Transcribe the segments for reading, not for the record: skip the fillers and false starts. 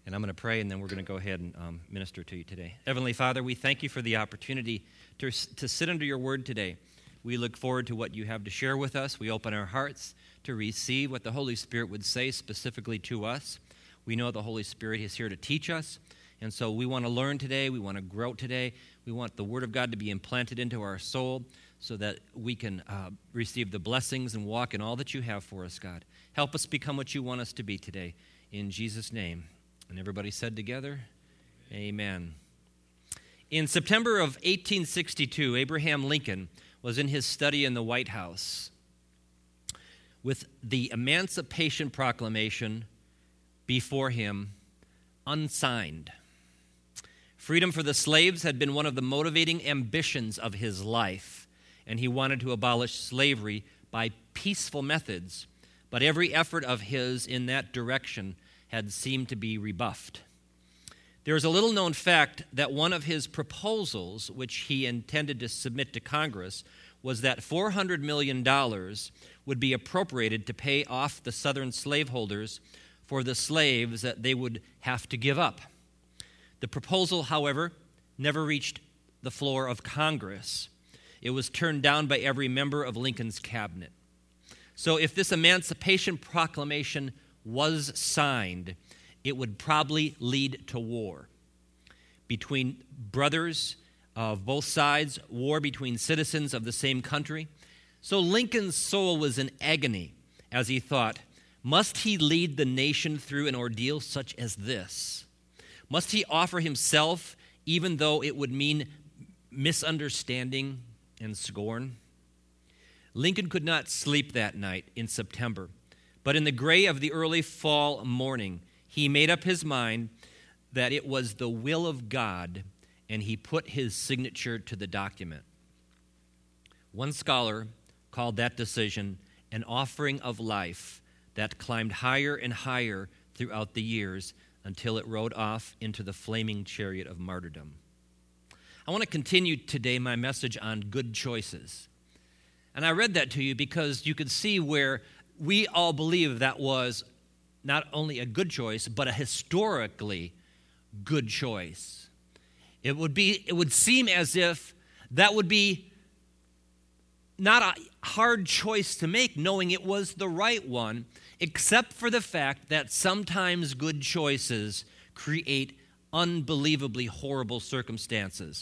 And I'm going to pray, and then we're going to go ahead and minister to you today. Heavenly Father, we thank you for the opportunity to sit under your word today. We look forward to what you have to share with us. We open our hearts to receive what the Holy Spirit would say specifically to us. We know the Holy Spirit is here to teach us, and so we want to learn today. We want to grow today. We want the Word of God to be implanted into our soul so that we can receive the blessings and walk in all that you have for us, God. Help us become what you want us to be today. In Jesus' name. And everybody said together, Amen. In September of 1862, Abraham Lincoln was in his study in the White House with the Emancipation Proclamation before him, unsigned. Freedom for the slaves had been one of the motivating ambitions of his life, and he wanted to abolish slavery by peaceful methods, but every effort of his in that direction had seemed to be rebuffed. There is a little-known fact that one of his proposals, which he intended to submit to Congress, was that $400 million would be appropriated to pay off the Southern slaveholders for the slaves that they would have to give up. The proposal, however, never reached the floor of Congress. It was turned down by every member of Lincoln's cabinet. So if this Emancipation Proclamation was signed, it would probably lead to war between brothers of both sides, war between citizens of the same country. So Lincoln's soul was in agony as he thought, must he lead the nation through an ordeal such as this? Must he offer himself even though it would mean misunderstanding and scorn? Lincoln could not sleep that night in September. But in the gray of the early fall morning, he made up his mind that it was the will of God, and he put his signature to the document. One scholar called that decision an offering of life that climbed higher and higher throughout the years until it rode off into the flaming chariot of martyrdom. I want to continue today my message on good choices. And I read that to you because you could see where we all believe that was not only a good choice, but a historically good choice. It would seem as if that would be not a hard choice to make, knowing it was the right one, except for the fact that sometimes good choices create unbelievably horrible circumstances.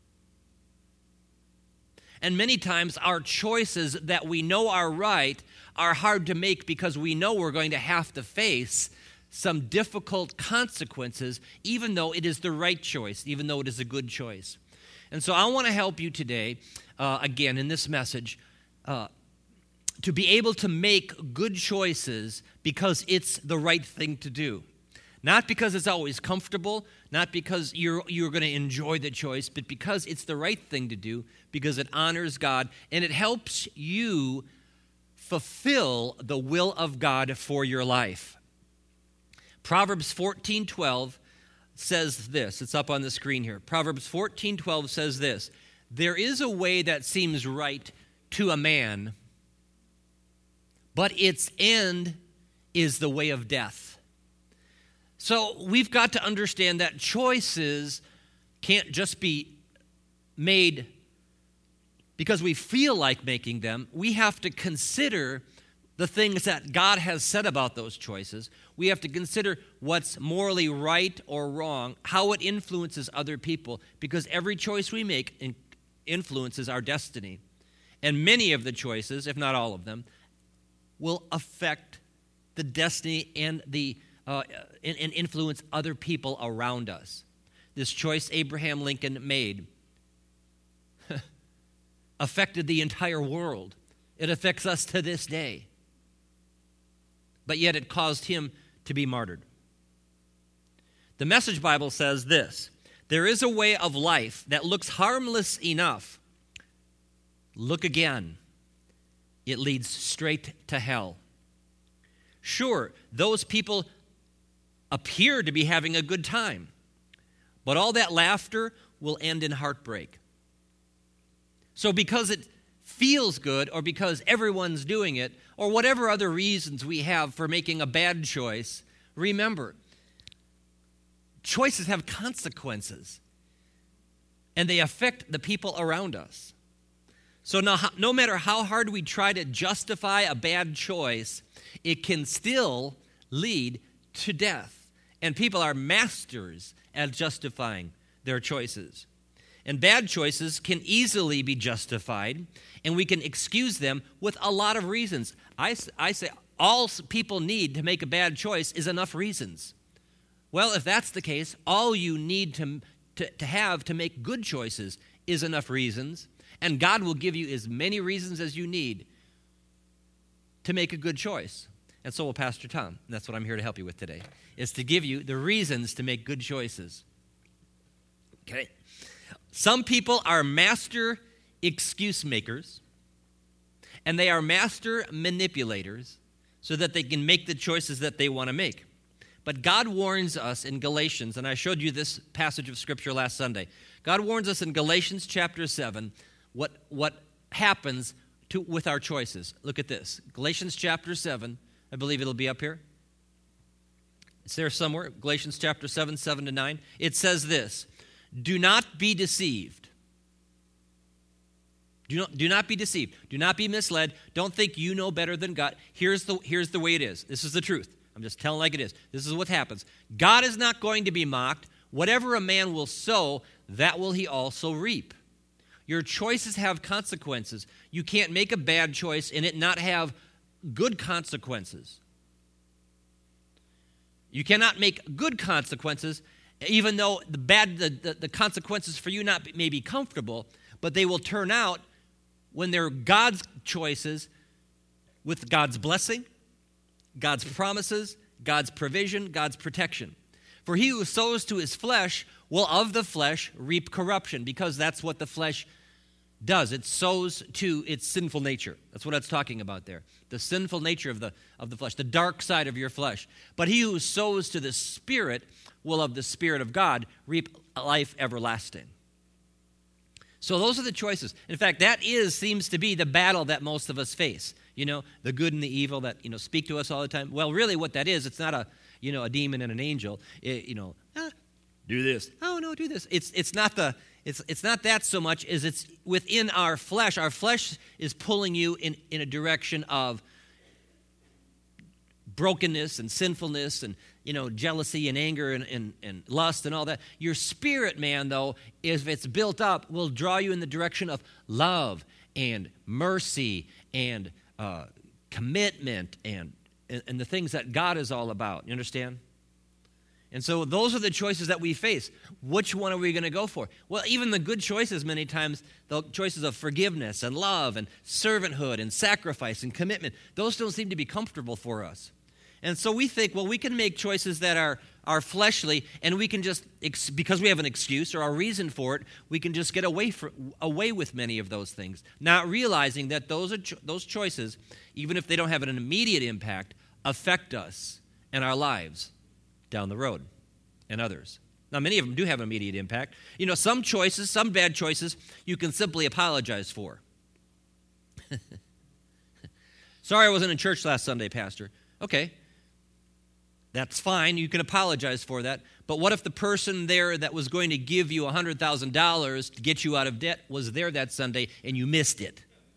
And many times our choices that we know are right are hard to make because we know we're going to have to face some difficult consequences, even though it is the right choice, even though it is a good choice. And so I want to help you today, again, in this message, to be able to make good choices because it's the right thing to do. Not because it's always comfortable, not because you're going to enjoy the choice, but because it's the right thing to do, because it honors God, and it helps you fulfill the will of God for your life. Proverbs 14:12 says this. It's up on the screen here. Proverbs 14:12 says this. There is a way that seems right to a man, but its end is the way of death. So we've got to understand that choices can't just be made because we feel like making them. We have to consider the things that God has said about those choices. We have to consider what's morally right or wrong, how it influences other people, because every choice we make influences our destiny. And many of the choices, if not all of them, will affect the destiny and and influence other people around us. This choice Abraham Lincoln made affected the entire world. It affects us to this day. But yet it caused him to be martyred. The Message Bible says this: there is a way of life that looks harmless enough. Look again. It leads straight to hell. Sure, those people appear to be having a good time, but all that laughter will end in heartbreak. So because it feels good, or because everyone's doing it, or whatever other reasons we have for making a bad choice, remember, choices have consequences, and they affect the people around us. So now, no matter how hard we try to justify a bad choice, it can still lead to death. And people are masters at justifying their choices. And bad choices can easily be justified, and we can excuse them with a lot of reasons. I say all people need to make a bad choice is enough reasons. Well, if that's the case, all you need to have to make good choices is enough reasons, and God will give you as many reasons as you need to make a good choice. And so will Pastor Tom. And that's what I'm here to help you with today, is to give you the reasons to make good choices. Okay? Some people are master excuse makers, and they are master manipulators so that they can make the choices that they want to make. But God warns us in Galatians, and I showed you this passage of Scripture last Sunday. God warns us in Galatians chapter 7 what happens with our choices. Look at this. Galatians chapter 7, I believe it'll be up here. It's there somewhere. Galatians chapter 7, 7-9. It says this, do not be deceived. Do not be deceived. Do not be misled. Don't think you know better than God. Here's the way it is. This is the truth. I'm just telling like it is. This is what happens. God is not going to be mocked. Whatever a man will sow, that will he also reap. Your choices have consequences. You can't make a bad choice and it not have good consequences. You cannot make good consequences, even though the consequences for you may be comfortable, but they will turn out when they're God's choices with God's blessing, God's promises, God's provision, God's protection. For he who sows to his flesh will of the flesh reap corruption, because that's what the flesh does. It sows to its sinful nature. That's what it's talking about there. The sinful nature of the flesh, the dark side of your flesh. But he who sows to the Spirit will of the Spirit of God reap life everlasting. So those are the choices. In fact, that seems to be the battle that most of us face. You know, the good and the evil that, speak to us all the time. Well, really what that is, it's not a demon and an angel. Do this. Oh, no, do this. It's not that so much as it's within our flesh. Our flesh is pulling you in a direction of brokenness and sinfulness and, jealousy and anger and lust and all that. Your spirit, man, though, if it's built up, will draw you in the direction of love and mercy and commitment and the things that God is all about. You understand? And so those are the choices that we face. Which one are we going to go for? Well, even the good choices many times, the choices of forgiveness and love and servanthood and sacrifice and commitment, those don't seem to be comfortable for us. And so we think, well, we can make choices that are fleshly, and we can just, because we have an excuse or a reason for it, we can just get away with many of those things, not realizing that those choices, even if they don't have an immediate impact, affect us and our lives down the road and others. Now, many of them do have an immediate impact. Some choices, some bad choices, you can simply apologize for. Sorry I wasn't in church last Sunday, Pastor. Okay. That's fine. You can apologize for that. But what if the person there that was going to give you $100,000 to get you out of debt was there that Sunday and you missed it?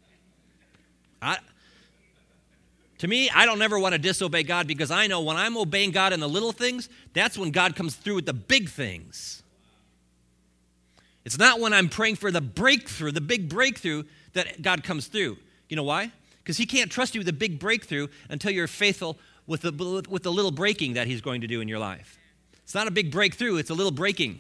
To me, I don't ever want to disobey God, because I know when I'm obeying God in the little things, that's when God comes through with the big things. It's not when I'm praying for the breakthrough, the big breakthrough, that God comes through. You know why? Because he can't trust you with the big breakthrough until you're faithful with the little breaking that he's going to do in your life. It's not a big breakthrough, it's a little breaking.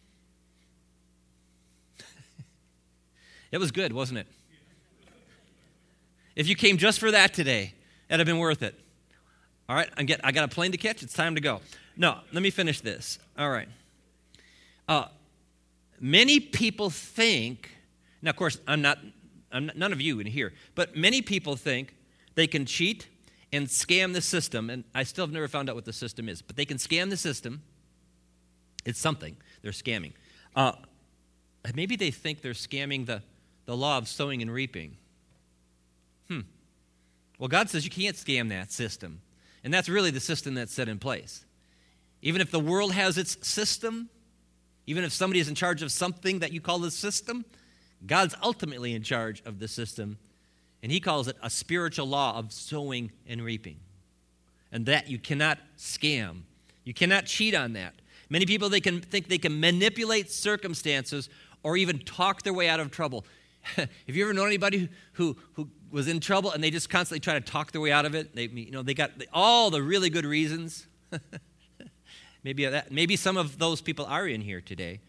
It was good, wasn't it? If you came just for that today, that'd have been worth it. All right, I got a plane to catch. It's time to go. No, let me finish this. All right. Many people think, now of course I'm not none of you in here, but many people think they can cheat and scam the system, and I still have never found out what the system is, but they can scam the system. It's something they're scamming. Maybe they think they're scamming the law of sowing and reaping. Well, God says you can't scam that system, and that's really the system that's set in place. Even if the world has its system, even if somebody is in charge of something that you call the system, God's ultimately in charge of the system, and he calls it a spiritual law of sowing and reaping. And that you cannot scam. You cannot cheat on that. Many people, they can think they can manipulate circumstances or even talk their way out of trouble. Have you ever known anybody who was in trouble and they just constantly try to talk their way out of it? They got all the really good reasons. Maybe some of those people are in here today.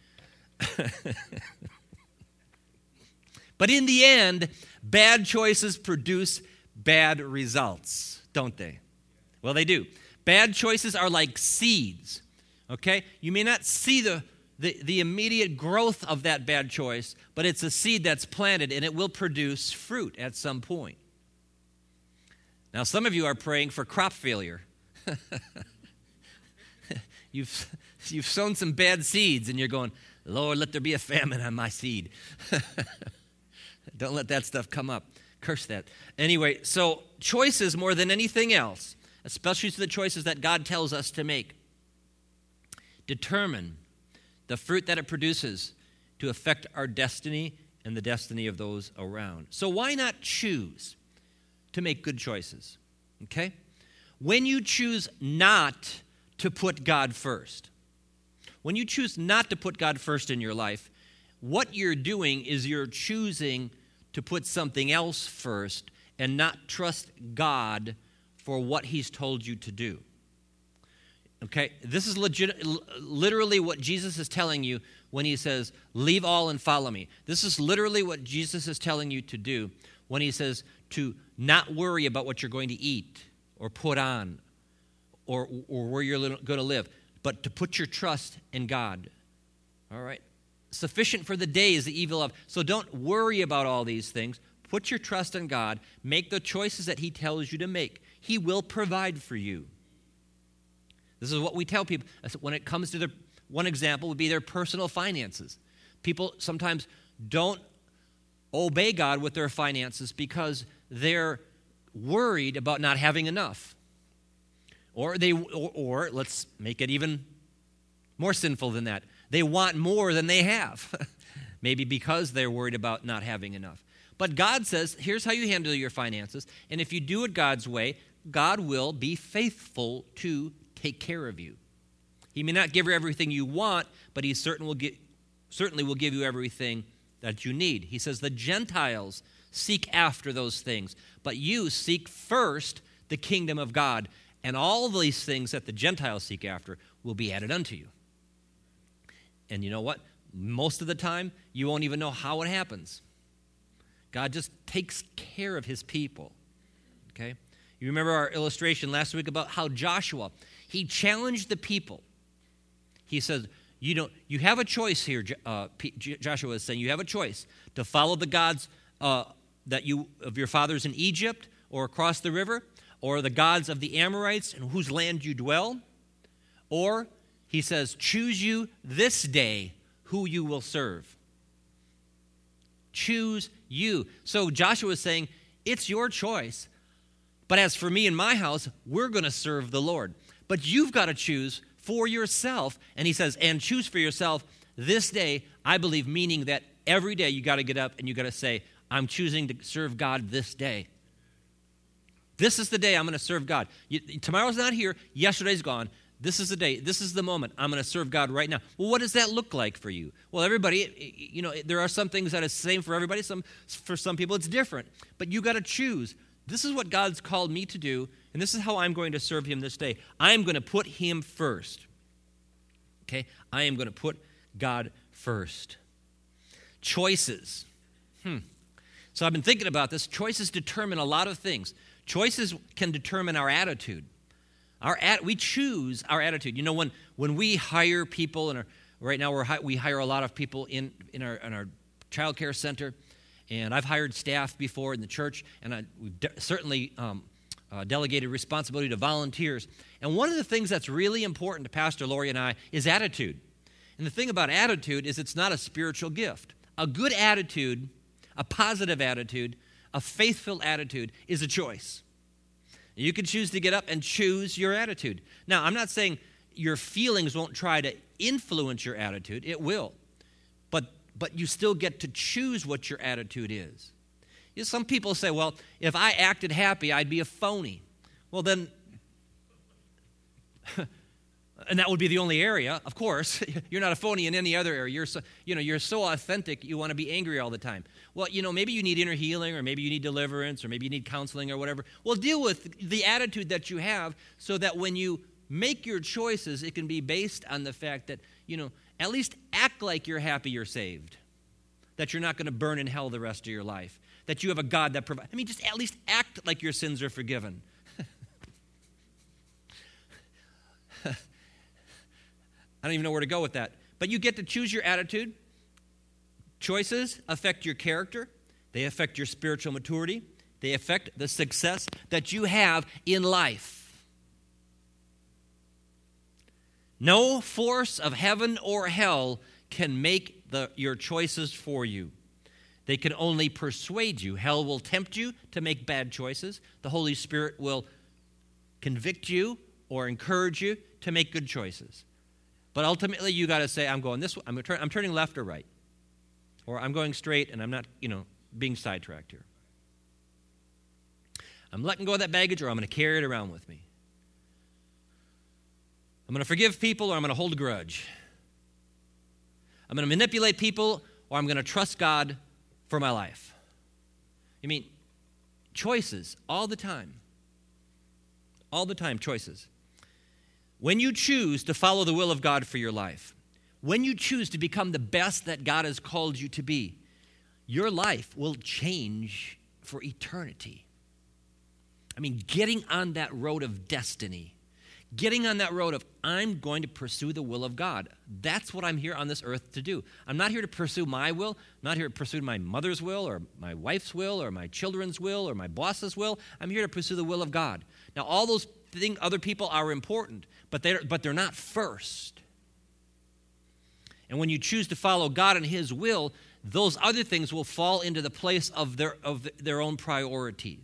But in the end, bad choices produce bad results, don't they? Well, they do. Bad choices are like seeds, okay? You may not see the immediate growth of that bad choice, but it's a seed that's planted, and it will produce fruit at some point. Now, some of you are praying for crop failure. You've sown some bad seeds, and you're going, Lord, let there be a famine on my seed. Don't let that stuff come up. Curse that. Anyway, so choices more than anything else, especially the choices that God tells us to make, determine the fruit that it produces to affect our destiny and the destiny of those around. So why not choose to make good choices? Okay? When you choose not to put God first, when you choose not to put God first in your life, what you're doing is you're choosing to put something else first and not trust God for what he's told you to do. Okay? This is literally what Jesus is telling you when he says, leave all and follow me. This is literally what Jesus is telling you to do when he says to not worry about what you're going to eat or put on or where you're going to live, but to put your trust in God. All right? Sufficient for the day is the evil of. So don't worry about all these things. Put your trust in God. Make the choices that he tells you to make. He will provide for you. This is what we tell people when it comes to one example would be their personal finances. People sometimes don't obey God with their finances because they're worried about not having enough. Or let's make it even more sinful than that. They want more than they have. Maybe because they're worried about not having enough. But God says, here's how you handle your finances. And if you do it God's way, God will be faithful to take care of you. He may not give you everything you want, but he certainly will give you everything that you need. He says the Gentiles seek after those things, but you seek first the kingdom of God, and all these things that the Gentiles seek after will be added unto you. And you know what? Most of the time, you won't even know how it happens. God just takes care of his people. Okay? You remember our illustration last week about how Joshua, he challenged the people. He says, you have a choice here, Joshua is saying, you have a choice to follow the gods of your fathers in Egypt or across the river, or the gods of the Amorites in whose land you dwell, or he says, choose you this day who you will serve. Choose you. So Joshua is saying, it's your choice. But as for me and my house, we're going to serve the Lord. But you've got to choose for yourself. And he says, and choose for yourself this day, I believe, meaning that every day you got to get up and you got to say, I'm choosing to serve God this day. This is the day I'm going to serve God. Tomorrow's not here. Yesterday's gone. This is the day. This is the moment. I'm going to serve God right now. Well, what does that look like for you? Well, everybody, there are some things that are the same for everybody. For some people, it's different. But you got to choose. This is what God's called me to do, and this is how I'm going to serve him this day. I am going to put him first. Okay? I am going to put God first. Choices. So I've been thinking about this. Choices determine a lot of things. Choices can determine our attitude. We choose our attitude. You know, when we hire people, and right now we hire a lot of people in our child care center, and I've hired staff before in the church, and we've certainly delegated responsibility to volunteers. And one of the things that's really important to Pastor Lori and I is attitude. And the thing about attitude is it's not a spiritual gift. A good attitude, a positive attitude, a faithful attitude is a choice. You can choose to get up and choose your attitude. Now, I'm not saying your feelings won't try to influence your attitude. It will. But you still get to choose what your attitude is. You know, some people say, well, if I acted happy, I'd be a phony. Well, then, and that would be the only area, of course. You're not a phony in any other area. You're so authentic, you want to be angry all the time. Well, maybe you need inner healing, or maybe you need deliverance, or maybe you need counseling or whatever. Well, deal with the attitude that you have so that when you make your choices, it can be based on the fact that, at least act like you're happy you're saved, that you're not going to burn in hell the rest of your life, that you have a God that provides. Just at least act like your sins are forgiven. I don't even know where to go with that. But you get to choose your attitude. Choices affect your character. They affect your spiritual maturity. They affect the success that you have in life. No force of heaven or hell can make your choices for you. They can only persuade you. Hell will tempt you to make bad choices. The Holy Spirit will convict you or encourage you to make good choices. But ultimately, you got to say, I'm going this way. I'm turning left or right. Or I'm going straight and I'm not, being sidetracked here. I'm letting go of that baggage, or I'm going to carry it around with me. I'm going to forgive people, or I'm going to hold a grudge. I'm going to manipulate people, or I'm going to trust God for my life. Choices all the time. All the time, choices. When you choose to follow the will of God for your life, when you choose to become the best that God has called you to be, your life will change for eternity. Getting on that road of destiny, getting on that road of, I'm going to pursue the will of God. That's what I'm here on this earth to do. I'm not here to pursue my will. I'm not here to pursue my mother's will or my wife's will or my children's will or my boss's will. I'm here to pursue the will of God. Now, all those other people are important, but they're not first. And when you choose to follow God and His will, those other things will fall into the place of their own priority.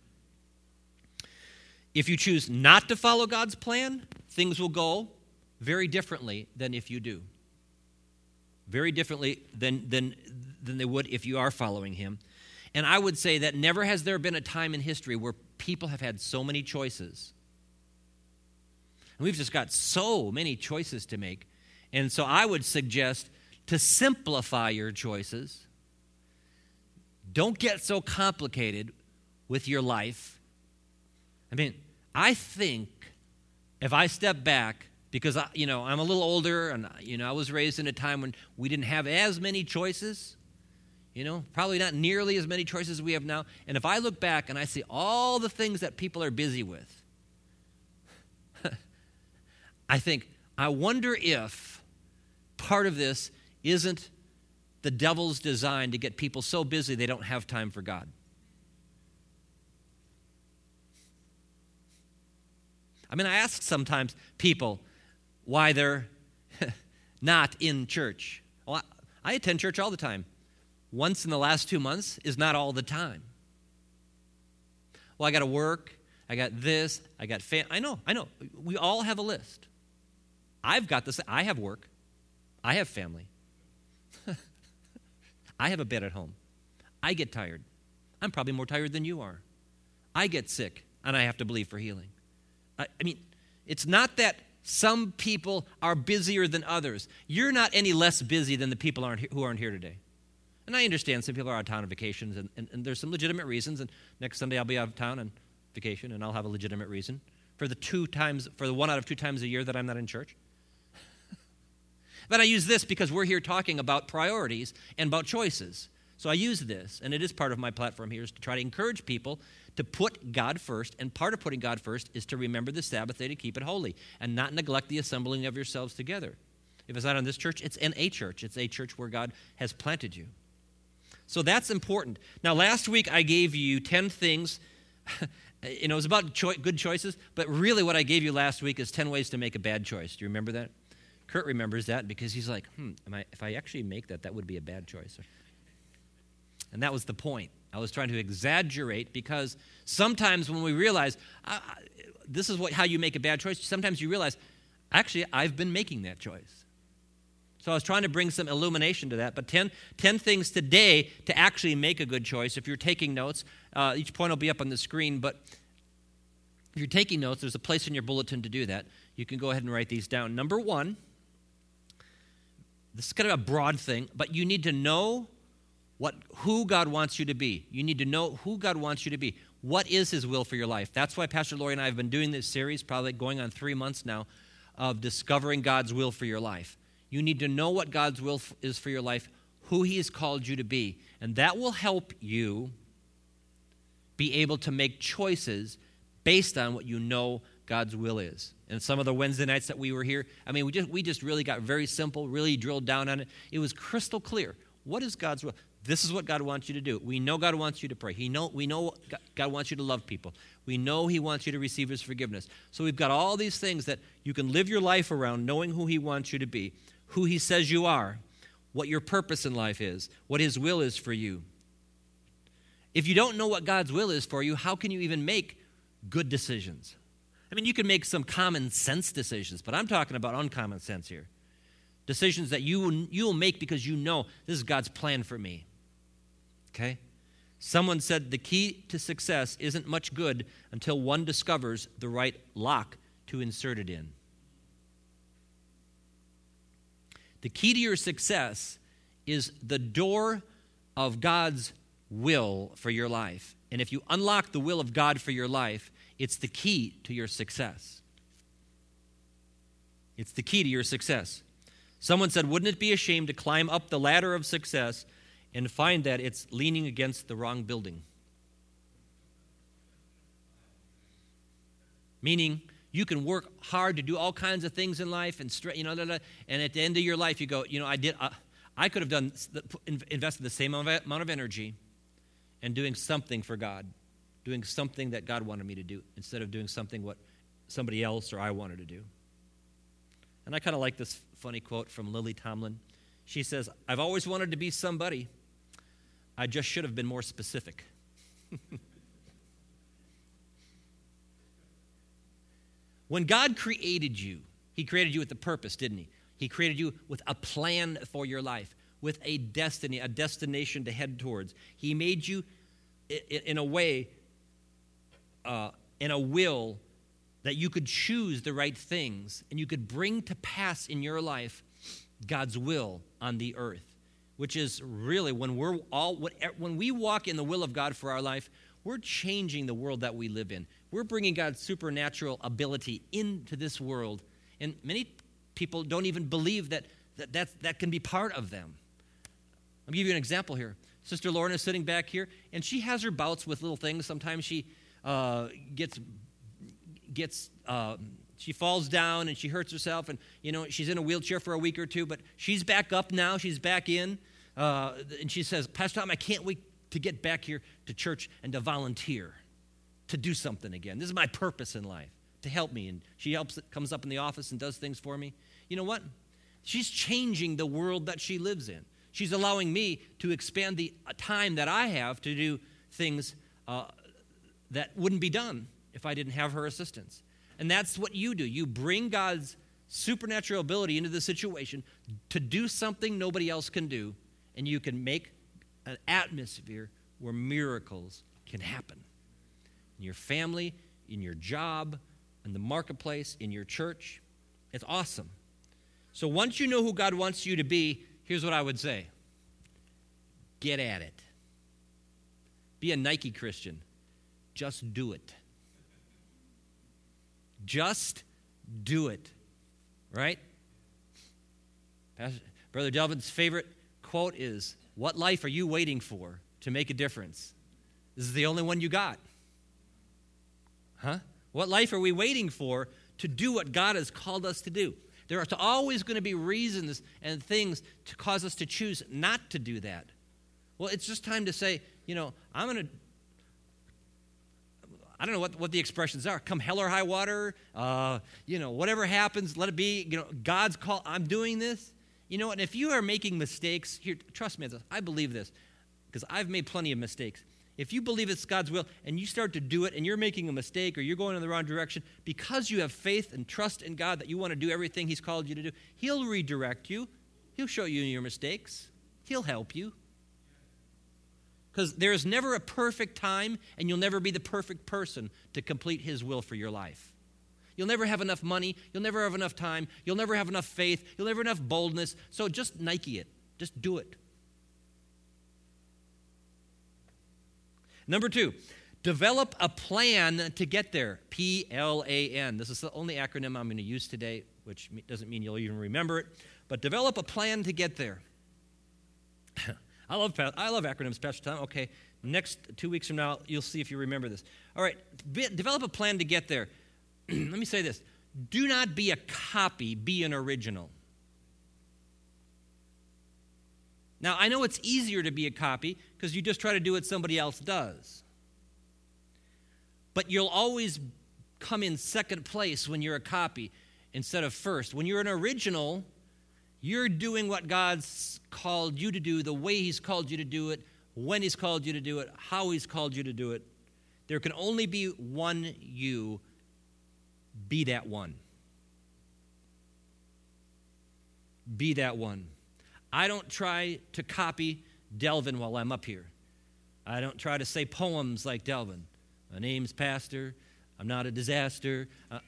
If you choose not to follow God's plan, things will go very differently than if you do. Very differently than they would if you are following Him. And I would say that never has there been a time in history where people have had so many choices. And we've just got so many choices to make. And so I would suggest to simplify your choices. Don't get so complicated with your life. I think if I step back, because I'm a little older and I was raised in a time when we didn't have as many choices, probably not nearly as many choices as we have now. And if I look back and I see all the things that people are busy with, I think, I wonder if part of this isn't the devil's design to get people so busy they don't have time for God. I ask sometimes people why they're not in church. Well, I attend church all the time. Once in the last 2 months is not all the time. Well, I got to work. I got this. I got I know. We all have a list. I've got this. I have work. I have family. I have a bed at home. I get tired. I'm probably more tired than you are. I get sick, and I have to believe for healing. It's not that some people are busier than others. You're not any less busy than the people who aren't here today. And I understand some people are out of town on vacations, and there's some legitimate reasons. And next Sunday I'll be out of town on vacation, and I'll have a legitimate reason for the 1 out of 2 times a year that I'm not in church. But I use this because we're here talking about priorities and about choices. So I use this, and it is part of my platform here, is to try to encourage people to put God first. And part of putting God first is to remember the Sabbath day to keep it holy and not neglect the assembling of yourselves together. If it's not in this church, it's in a church. It's a church where God has planted you. So that's important. Now, last week I gave you 10 things. It was about good choices, but really what I gave you last week is 10 ways to make a bad choice. Do you remember that? Kurt remembers that because he's like, if I actually make that would be a bad choice. And that was the point. I was trying to exaggerate because sometimes when we realize this is how you make a bad choice, sometimes you realize Actually, I've been making that choice. So I was trying to bring some illumination to that. But 10 things today to actually make a good choice. If you're taking notes, each point will be up on the screen. But if you're taking notes, there's a place in your bulletin to do that. You can go ahead and write these down. Number one, this is kind of a broad thing, but you need to know who God wants you to be. You need to know who God wants you to be. What is His will for your life? That's why Pastor Lori and I have been doing this series, probably going on 3 months now, of discovering God's will for your life. You need to know what God's will is for your life, who He has called you to be, and that will help you be able to make choices based on what you know God's will is. And some of the Wednesday nights that we were here, I mean, we just really got very simple, really drilled down on it. It was crystal clear. What is God's will? This is what God wants you to do. We know God wants you to pray. We know God wants you to love people. We know He wants you to receive His forgiveness. So we've got all these things that you can live your life around, knowing who He wants you to be, who He says you are, what your purpose in life is, what His will is for you. If you don't know what God's will is for you, how can you even make good decisions? I mean, you can make some common sense decisions, but I'm talking about uncommon sense here. Decisions that you will make because you know this is God's plan for me. Okay? Someone said the key to success isn't much good until one discovers the right lock to insert it in. The key to your success is the door of God's will for your life. And if you unlock the will of God for your life, it's the key to your success. It's the key to your success. Someone said, wouldn't it be a shame to climb up the ladder of success and find that it's leaning against the wrong building? Meaning, you can work hard to do all kinds of things in life, and and at the end of your life, you go, I could have invested the same amount of energy in doing something for God, doing something that God wanted me to do, instead of doing something what somebody else or I wanted to do. And I kind of like this funny quote from Lily Tomlin. She says, I've always wanted to be somebody. I just should have been more specific. When God created you, He created you with a purpose, didn't He? He created you with a plan for your life, with a destiny, a destination to head towards. He made you in a way, in a will that you could choose the right things and you could bring to pass in your life God's will on the earth, which is really when we walk in the will of God for our life, we're changing the world that we live in. We're bringing God's supernatural ability into this world, and many people don't even believe that can be part of them. I'll give you an example here. Sister Lauren is sitting back here, and she has her bouts with little things. Sometimes she she falls down and she hurts herself, and she's in a wheelchair for a week or two, but she's back up now. She's back in, and she says, Pastor Tom, I can't wait to get back here to church and to volunteer, to do something again. This is my purpose in life, to help me. And she comes up in the office and does things for me. You know what? She's changing the world that she lives in. She's allowing me to expand the time that I have to do things that wouldn't be done if I didn't have her assistance. And that's what you do. You bring God's supernatural ability into the situation to do something nobody else can do, and you can make an atmosphere where miracles can happen. In your family, in your job, in the marketplace, in your church. It's awesome. So once you know who God wants you to be, here's what I would say. Get at it. Be a Nike Christian. Just do it. Just do it. Right? Brother Delvin's favorite quote is, what life are you waiting for to make a difference? This is the only one you got. Huh? What life are we waiting for to do what God has called us to do? There are always going to be reasons and things to cause us to choose not to do that. Well, it's just time to say, I don't know what the expressions are. Come hell or high water, whatever happens, let it be. God's call, I'm doing this. And if you are making mistakes, here, trust me, I believe this, because I've made plenty of mistakes. if you believe it's God's will and you start to do it and you're making a mistake or you're going in the wrong direction, because you have faith and trust in God that you want to do everything he's called you to do, he'll redirect you. He'll show you your mistakes. He'll help you. Because there is never a perfect time, and you'll never be the perfect person to complete his will for your life. You'll never have enough money. You'll never have enough time. You'll never have enough faith. You'll never have enough boldness. So just Nike it. Just do it. Number 2, develop a plan to get there. P-L-A-N. This is the only acronym I'm going to use today, which doesn't mean you'll even remember it. But develop a plan to get there. I love acronyms, Pastor Tom. Okay, next 2 weeks from now, you'll see if you remember this. All right, develop a plan to get there. Let me say this. Do not be a copy, be an original. Now, I know it's easier to be a copy because you just try to do what somebody else does. But you'll always come in second place when you're a copy instead of first. When you're an original, you're doing what God's called you to do, the way he's called you to do it, when he's called you to do it, how he's called you to do it. There can only be one you. Be that one. Be that one. I don't try to copy Delvin while I'm up here. I don't try to say poems like Delvin. My name's Pastor. I'm not a disaster.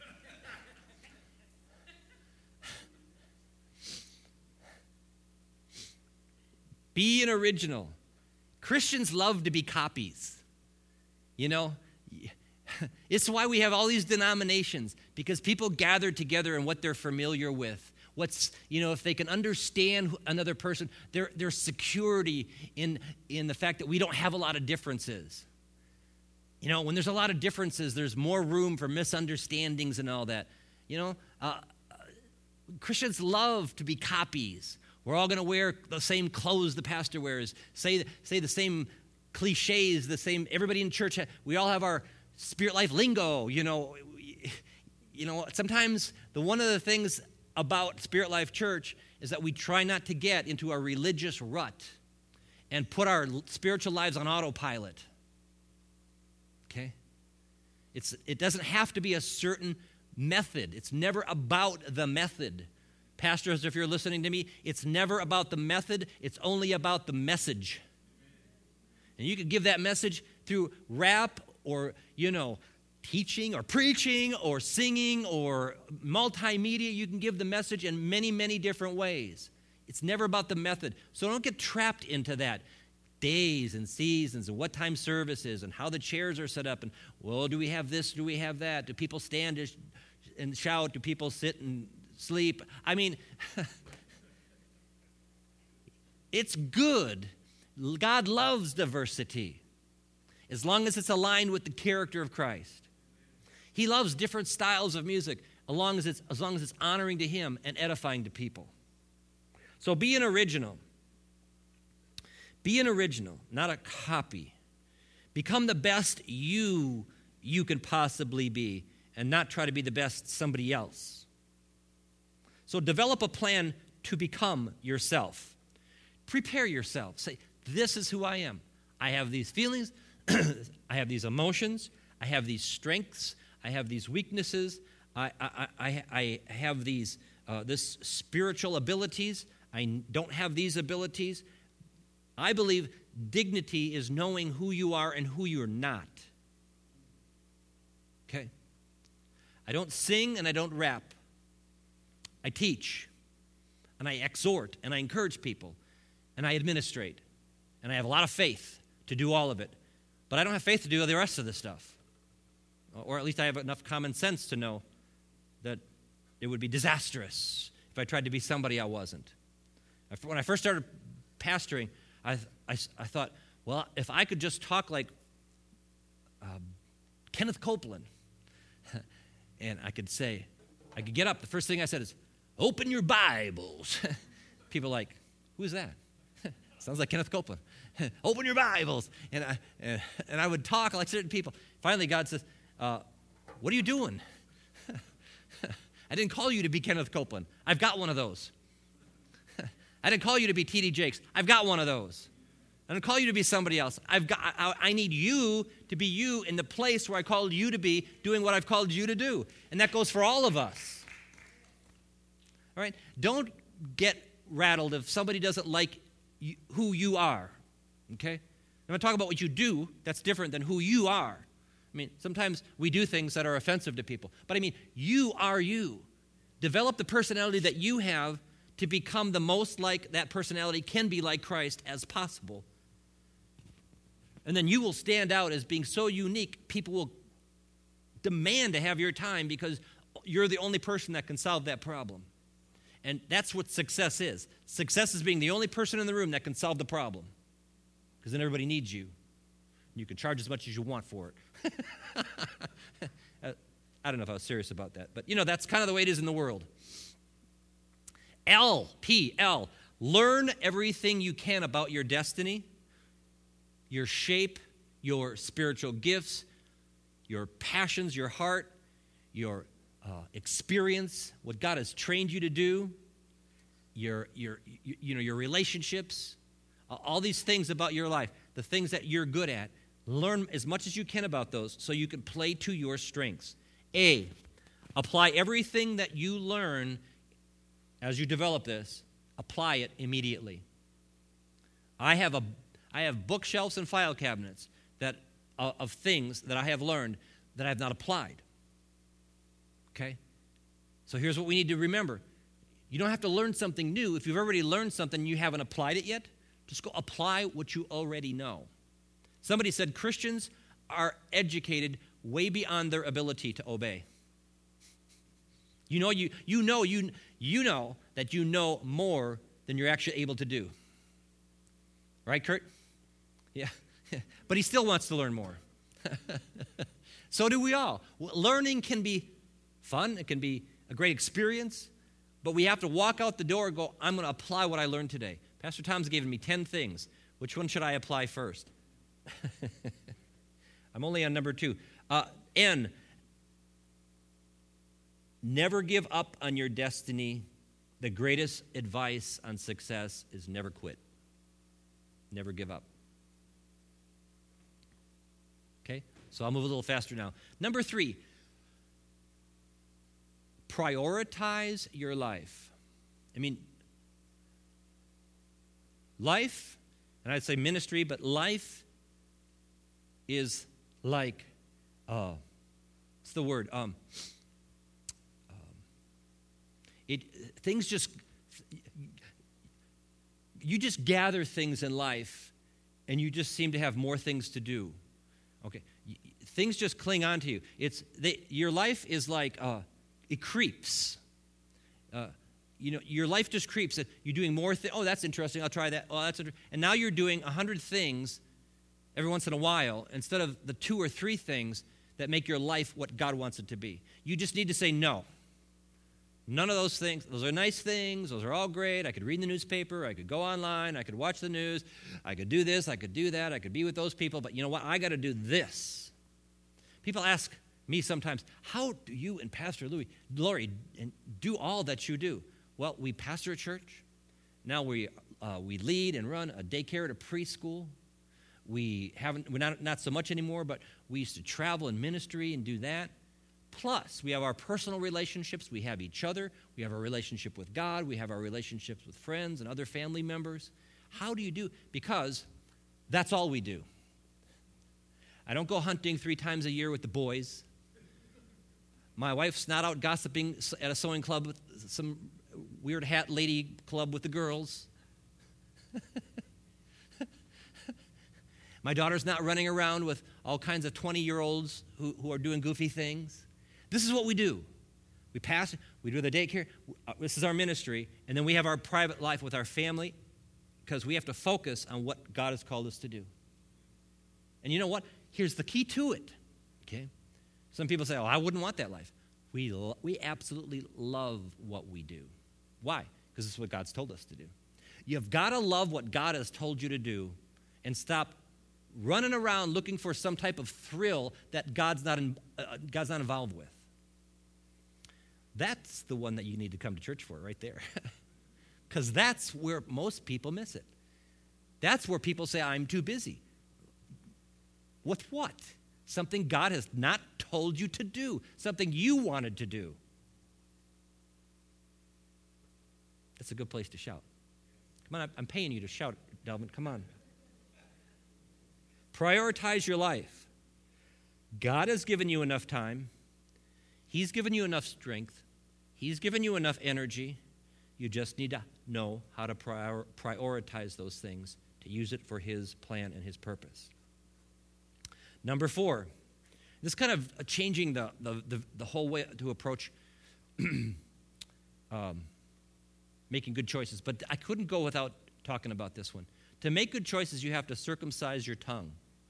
Be an original. Christians love to be copies. You know, it's why we have all these denominations, because people gather together in what they're familiar with. If they can understand another person, their security in the fact that we don't have a lot of differences. You know, when there's a lot of differences, there's more room for misunderstandings and all that. You know, Christians love to be copies. We're all going to wear the same clothes the pastor wears, say the same cliches, everybody in church, we all have our Spirit Life lingo, you know. Sometimes one of the things about Spirit Life Church is that we try not to get into a religious rut and put our spiritual lives on autopilot. Okay? It doesn't have to be a certain method. It's never about the method. Pastors, if you're listening to me, it's never about the method. It's only about the message. And you could give that message through rap or, teaching or preaching or singing or multimedia. You can give the message in many, many different ways. It's never about the method. So don't get trapped into that. Days and seasons and what time service is and how the chairs are set up. And, do we have this? Do we have that? Do people stand and shout? Do people sit and sleep? I mean, it's good. God loves diversity as long as it's aligned with the character of Christ. He loves different styles of music as long as it's honoring to him and edifying to people. So be an original. Be an original, not a copy. Become the best you can possibly be and not try to be the best somebody else. So develop a plan to become yourself. Prepare yourself. Say, this is who I am. I have these feelings. I have these emotions. I have these strengths. I have these weaknesses. I have these this spiritual abilities. I don't have these abilities. I believe dignity is knowing who you are and who you're not. Okay? I don't sing and I don't rap. I teach and I exhort and I encourage people and I administrate and I have a lot of faith to do all of it. But I don't have faith to do the rest of this stuff. Or at least I have enough common sense to know that it would be disastrous if I tried to be somebody I wasn't. When I first started pastoring, I thought, well, if I could just talk like Kenneth Copeland, and I could get up, the first thing I said is, open your Bibles. People are like, who's that? Sounds like Kenneth Copeland. Open your Bibles. And I would talk like certain people. Finally, God says, what are you doing? I didn't call you to be Kenneth Copeland. I've got one of those. I didn't call you to be T.D. Jakes. I've got one of those. I don't call you to be somebody else. I need you to be you in the place where I called you to be, doing what I've called you to do. And that goes for all of us. All right? Don't get rattled if somebody doesn't like who you are. Okay? I'm going to talk about what you do. That's different than who you are. I mean, sometimes we do things that are offensive to people. But I mean, you are you. Develop the personality that you have to become the most like that personality can be like Christ as possible. And then you will stand out as being so unique, people will demand to have your time because you're the only person that can solve that problem. And that's what success is. Success is being the only person in the room that can solve the problem. Because then everybody needs you. You can charge as much as you want for it. I don't know if I was serious about that. But, that's kind of the way it is in the world. L. Learn everything you can about your destiny, your shape, your spiritual gifts, your passions, your heart, your experience, what God has trained you to do, your relationships, all these things about your life, the things that you're good at. Learn as much as you can about those so you can play to your strengths. A, apply everything that you learn as you develop this, apply it immediately. I have bookshelves and file cabinets of things that I have learned that I have not applied. Okay? So here's what we need to remember. You don't have to learn something new. If you've already learned something and you haven't applied it yet, just go apply what you already know. Somebody said Christians are educated way beyond their ability to obey. You know that you know more than you're actually able to do. Right, Kurt? Yeah. But he still wants to learn more. So do we all. Learning can be fun. It can be a great experience. But we have to walk out the door and go, I'm going to apply what I learned today. Pastor Tom's given me 10 things. Which one should I apply first? I'm only on number 2. N. Never give up on your destiny. The greatest advice on success is never quit. Never give up. Okay? So I'll move a little faster now. Number 3. Prioritize your life. I mean, life, and I'd say ministry, but life is like, what's the word? You just gather things in life, and you just seem to have more things to do. Okay, things just cling on to you. Your life is like it creeps. Your life just creeps. You're doing more things. Oh, that's interesting. I'll try that. Oh, that's interesting. And now you're doing 100 things every once in a while instead of the 2 or 3 things that make your life what God wants it to be. You just need to say no. None of those things. Those are nice things. Those are all great. I could read the newspaper. I could go online. I could watch the news. I could do this. I could do that. I could be with those people. But you know what? I got to do this. People ask me sometimes, how do you and Pastor Lori do all that you do? Well, we pastor a church. Now we lead and run a daycare at a preschool. We're not so much anymore, but we used to travel in ministry and do that. Plus, we have our personal relationships. We have each other. We have our relationship with God. We have our relationships with friends and other family members. How do you do? Because that's all we do. I don't go hunting 3 times a year with the boys. My wife's not out gossiping at a sewing club with some weird hat lady club with the girls. My daughter's not running around with all kinds of 20-year-olds who are doing goofy things. This is what we do. We pastor, we do the daycare. This is our ministry. And then we have our private life with our family because we have to focus on what God has called us to do. And you know what? Here's the key to it. Okay? Some people say, oh, I wouldn't want that life. We absolutely love what we do. Why? Because it's what God's told us to do. You've got to love what God has told you to do and stop running around looking for some type of thrill that God's not involved with. That's the one that you need to come to church for right there. Because that's where most people miss it. That's where people say, I'm too busy. With what? Something God has not told you to do, something you wanted to do. That's a good place to shout. Come on, I'm paying you to shout, Delvin. Come on. Prioritize your life. God has given you enough time. He's given you enough strength. He's given you enough energy. You just need to know how to prioritize those things, to use it for His plan and His purpose. Number 4, this kind of changing the whole way to approach making good choices, but I couldn't go without talking about this one. To make good choices, you have to circumcise your tongue.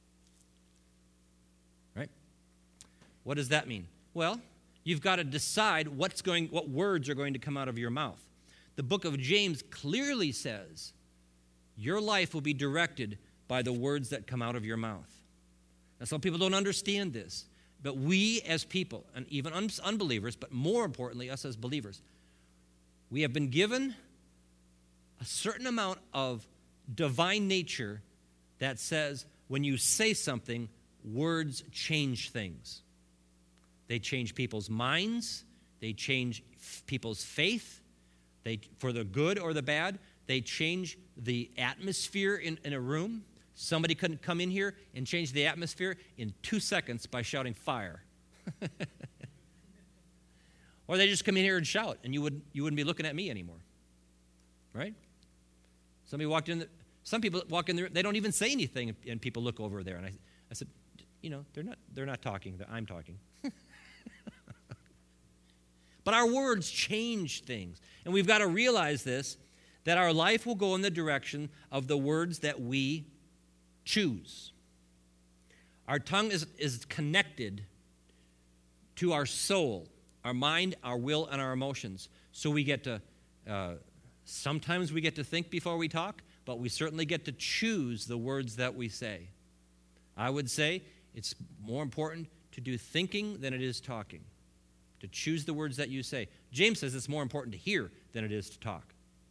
Right? What does that mean? Well, you've got to decide what words are going to come out of your mouth. The book of James clearly says your life will be directed by the words that come out of your mouth. Now, some people don't understand this, but we as people, and even unbelievers, but more importantly, us as believers, we have been given a certain amount of divine nature that says when you say something, words change things. They change people's minds. They change people's faith. For the good or the bad, they change the atmosphere in a room. Somebody couldn't come in here and change the atmosphere in 2 seconds by shouting fire. Or they just come in here and shout, and you wouldn't be looking at me anymore. Right? Some people walk in there, they don't even say anything, and people look over there. And I said, they're not talking, I'm talking. But our words change things. And we've got to realize this, that our life will go in the direction of the words that we choose. Our tongue is connected to our soul, our mind, our will, and our emotions. So we get to, sometimes we get to think before we talk, but we certainly get to choose the words that we say. I would say it's more important to do thinking than it is talking, to choose the words that you say. James says it's more important to hear than it is to talk.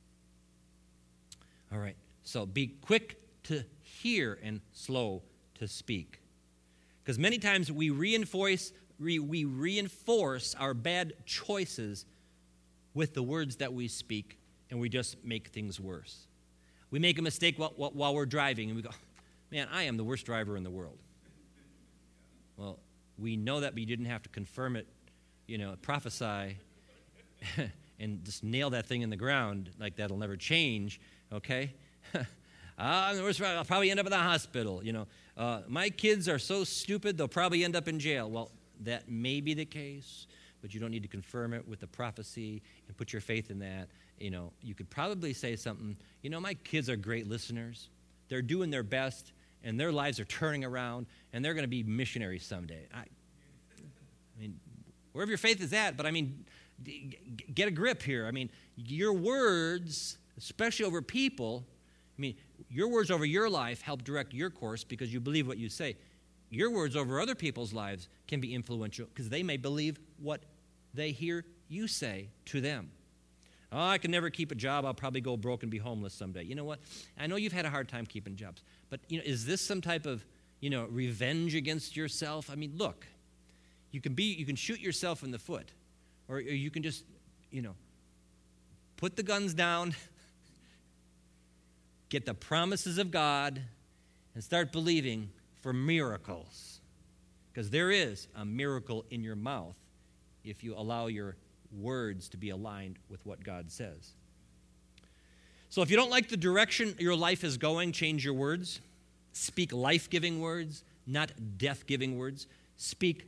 All right, so be quick to hear and slow to speak. Because many times we reinforce our bad choices with the words that we speak, and we just make things worse. We make a mistake while we're driving, and we go, man, I am the worst driver in the world. Well, we know that, but you didn't have to confirm it, prophesy, and just nail that thing in the ground like that'll never change, okay? I'll probably end up in the hospital, My kids are so stupid, they'll probably end up in jail. Well, that may be the case, but you don't need to confirm it with the prophecy and put your faith in that. You could probably say something, my kids are great listeners. They're doing their best, and their lives are turning around, and they're going to be missionaries someday. I mean, wherever your faith is at, but get a grip here. Your words, especially over people, your words over your life help direct your course because you believe what you say. Your words over other people's lives can be influential because they may believe what they hear you say to them. Oh, I can never keep a job. I'll probably go broke and be homeless someday. You know what? I know you've had a hard time keeping jobs, but is this some type of revenge against yourself? Look, you can shoot yourself in the foot, or you can just put the guns down, get the promises of God, and start believing for miracles. Because there is a miracle in your mouth if you allow your words to be aligned with what God says. So if you don't like the direction your life is going, change your words. Speak life-giving words, not death-giving words. Speak,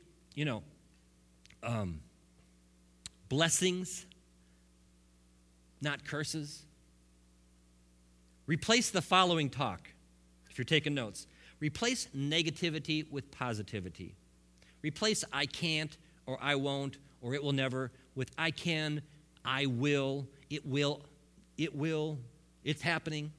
blessings, not curses. Replace the following talk, if you're taking notes. Replace negativity with positivity. Replace I can't, or I won't, or it will never with I can, I will, it will, it's happening.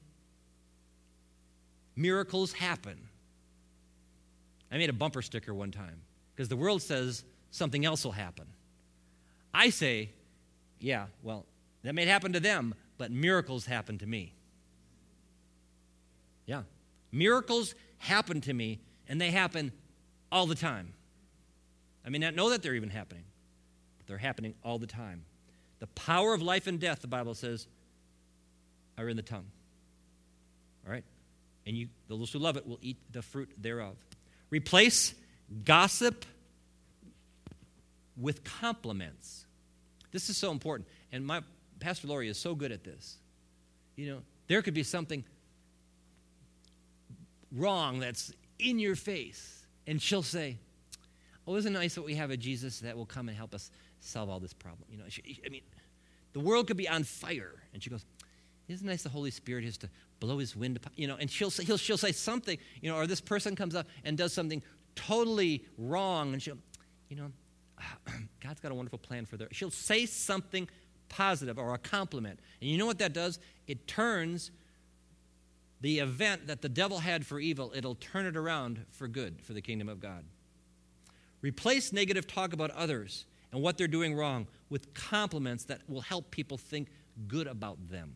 Miracles happen. I made a bumper sticker one time because the world says something else will happen. I say, yeah, well, that may happen to them, but miracles happen to me. Yeah. Miracles happen to me, and they happen all the time. I may not know that they're even happening, but they're happening all the time. The power of life and death, the Bible says, are in the tongue. All right? And those who love it will eat the fruit thereof. Replace gossip with compliments. This is so important. And my Pastor Lori is so good at this. You know, there could be something wrong that's in your face, and she'll say, "Oh, isn't it nice that we have a Jesus that will come and help us solve all this problem?" You know, the world could be on fire, and she goes, "Isn't it nice the Holy Spirit is to blow his wind?" You know, and she'll say something, you know, or this person comes up and does something totally wrong, and she'll, you know, God's got a wonderful plan for their. She'll say something positive or a compliment, and you know what that does? It turns the event that the devil had for evil, it'll turn it around for good, for the kingdom of God. Replace negative talk about others and what they're doing wrong with compliments that will help people think good about them.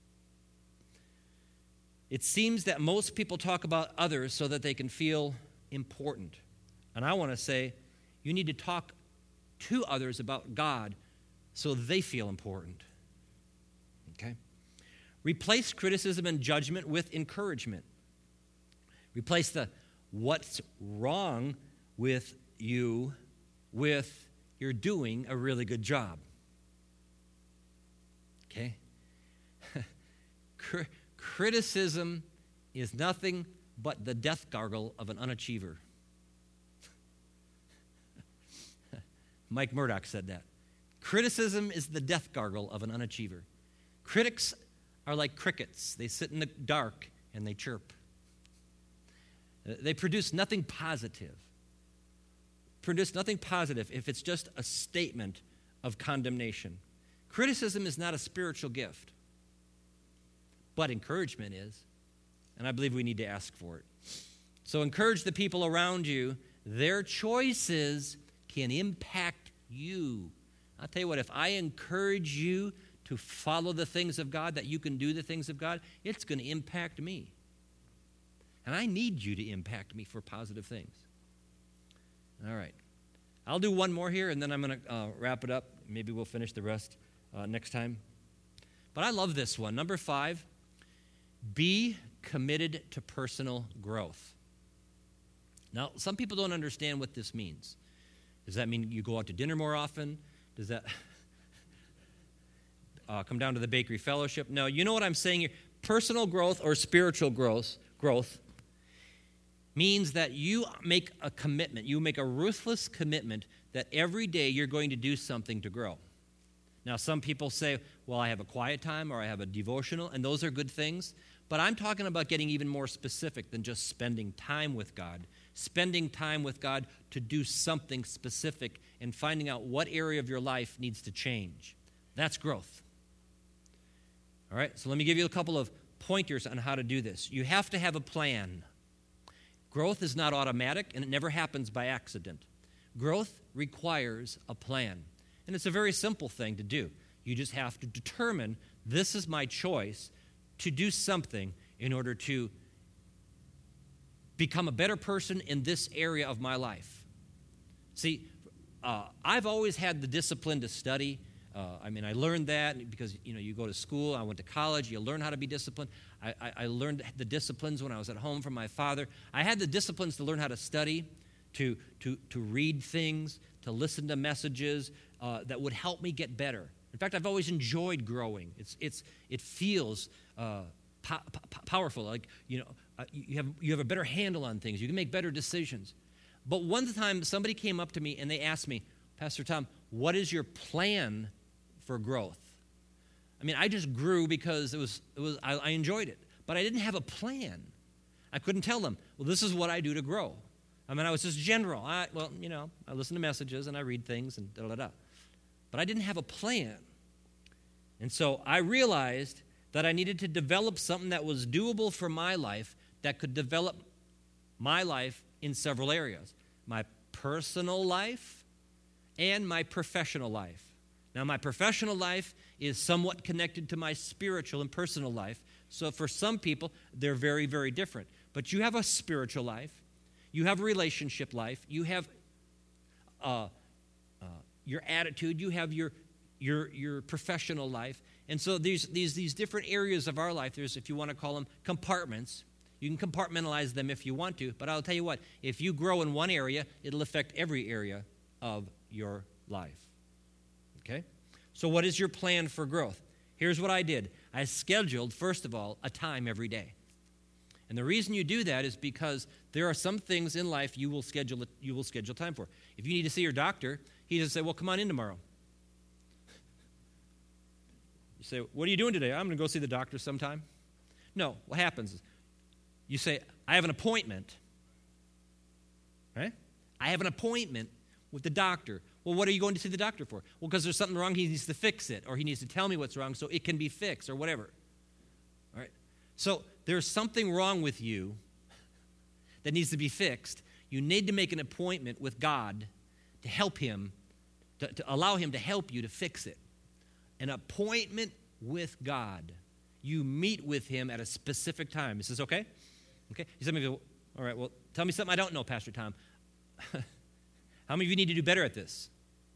It seems that most people talk about others so that they can feel important. And I want to say, you need to talk to others about God so they feel important. Okay? Replace criticism and judgment with encouragement. Replace the what's wrong with you with you're doing a really good job. Okay? Criticism is nothing but the death gargle of an unachiever. Mike Murdoch said that. Criticism is the death gargle of an unachiever. Critics are like crickets. They sit in the dark and they chirp. They produce nothing positive. Produce nothing positive if it's just a statement of condemnation. Criticism is not a spiritual gift, but encouragement is, and I believe we need to ask for it. So encourage the people around you. Their choices can impact you. I'll tell you what, if I encourage you to follow the things of God, that you can do the things of God, it's going to impact me. And I need you to impact me for positive things. All right. I'll do one more here, and then I'm going to wrap it up. Maybe we'll finish the rest next time. But I love this one. Number 5, be committed to personal growth. Now, some people don't understand what this means. Does that mean you go out to dinner more often? Does that come down to the bakery fellowship? No, you know what I'm saying here. Personal growth or spiritual growth means that you make a commitment. You make a ruthless commitment that every day you're going to do something to grow. Now, some people say, well, I have a quiet time or I have a devotional, and those are good things. But I'm talking about getting even more specific than just spending time with God. Spending time with God to do something specific and finding out what area of your life needs to change. That's growth. All right, so let me give you a couple of pointers on how to do this. You have to have a plan. Growth is not automatic, and it never happens by accident. Growth requires a plan, and it's a very simple thing to do. You just have to determine, this is my choice to do something in order to become a better person in this area of my life. See, I've always had the discipline to study. I learned that because, you go to school. I went to college. You learn how to be disciplined. I learned the disciplines when I was at home from my father. I had the disciplines to learn how to study, to read things, to listen to messages that would help me get better. In fact, I've always enjoyed growing. It feels powerful. Like, you have a better handle on things. You can make better decisions. But one time, somebody came up to me and they asked me, Pastor Tom, what is your plan for growth? I just grew because I enjoyed it, but I didn't have a plan. I couldn't tell them, well, this is what I do to grow. I was just general. I listen to messages and I read things and da-da-da. But I didn't have a plan. And so I realized that I needed to develop something that was doable for my life, that could develop my life in several areas. My personal life and my professional life. Now, my professional life is somewhat connected to my spiritual and personal life. So for some people, they're very, very different. But you have a spiritual life. You have a relationship life. You have your attitude. You have your professional life. And so these different areas of our life, there's, if you want to call them, compartments. You can compartmentalize them if you want to. But I'll tell you what, if you grow in one area, it'll affect every area of your life. Okay? So what is your plan for growth? Here's what I did. I scheduled, first of all, a time every day. And the reason you do that is because there are some things in life you will schedule time for. If you need to see your doctor, he doesn't say, well, come on in tomorrow. You say, what are you doing today? I'm going to go see the doctor sometime. No, what happens is you say, I have an appointment. Right? I have an appointment with the doctor. Well, what are you going to see the doctor for? Well, because there's something wrong, he needs to fix it, or he needs to tell me what's wrong so it can be fixed, or whatever. All right? So there's something wrong with you that needs to be fixed. You need to make an appointment with God to help him, to allow him to help you to fix it. An appointment with God. You meet with him at a specific time. Is this okay? Okay? Some of you, all right, well, tell me something I don't know, Pastor Tom. How many of you need to do better at this?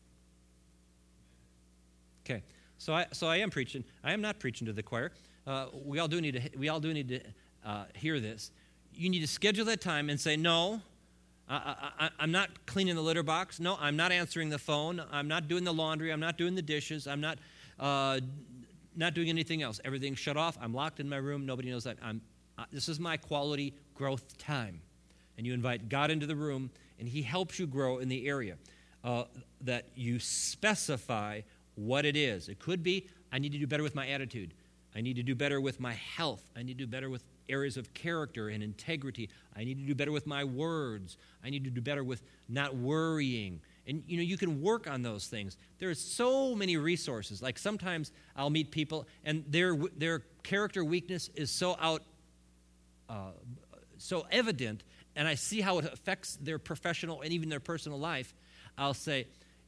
Okay, so I am preaching. I am not preaching to the choir. We all do need to hear this. You need to schedule that time and say, no, I'm not cleaning the litter box. No, I'm not answering the phone. I'm not doing the laundry. I'm not doing the dishes. I'm not doing anything else. Everything's shut off. I'm locked in my room. Nobody knows that. This is my quality growth time. And you invite God into the room, and he helps you grow in the area that you specify what it is. It could be, I need to do better with my attitude. I need to do better with my health. I need to do better with areas of character and integrity. I need to do better with my words. I need to do better with not worrying. And, you can work on those things. There's so many resources. Like sometimes I'll meet people, and their character weakness is so evident, and I see how it affects their professional and even their personal life. I'll say,